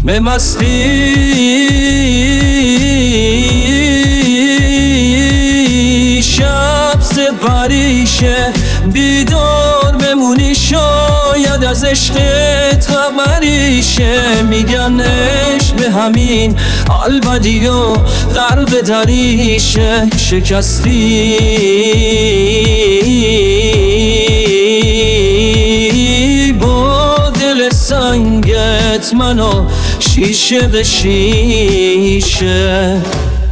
به مستی شب سپریشه بیدار بمونی شاید از عشقت خبریشه میگن عشق به همین البدی و قلب دریشه شکستی با دل سنگت منو شیشه به شیشه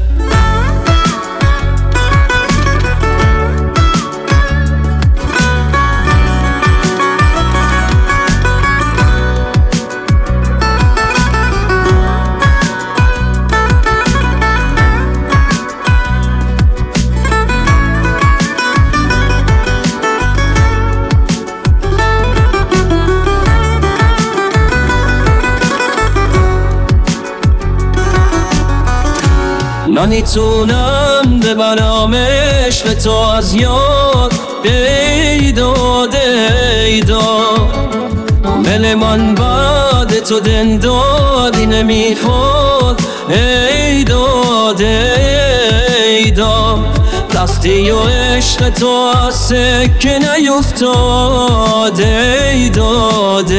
نمیتونم ببرم عشق تو از یاد ای داد دل من بعد تو دندادی نمیخواد ای داد دستی و عشق تو از سکه نیفتاد ای داد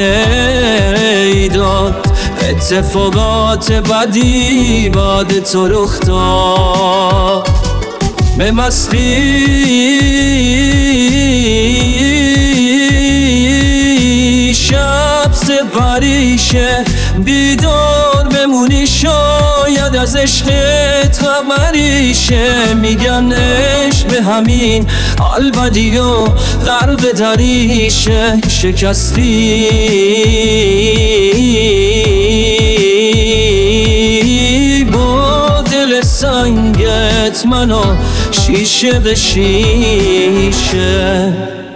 اتفاقات بدی بعد تو رخ داد به مستی شب سپریشه بیدار بمونی شاید از عشقت خبریشه میگن عشق به همین البدی و قلب دریشه شکستی با دل سنگت منو شیشه به شیشه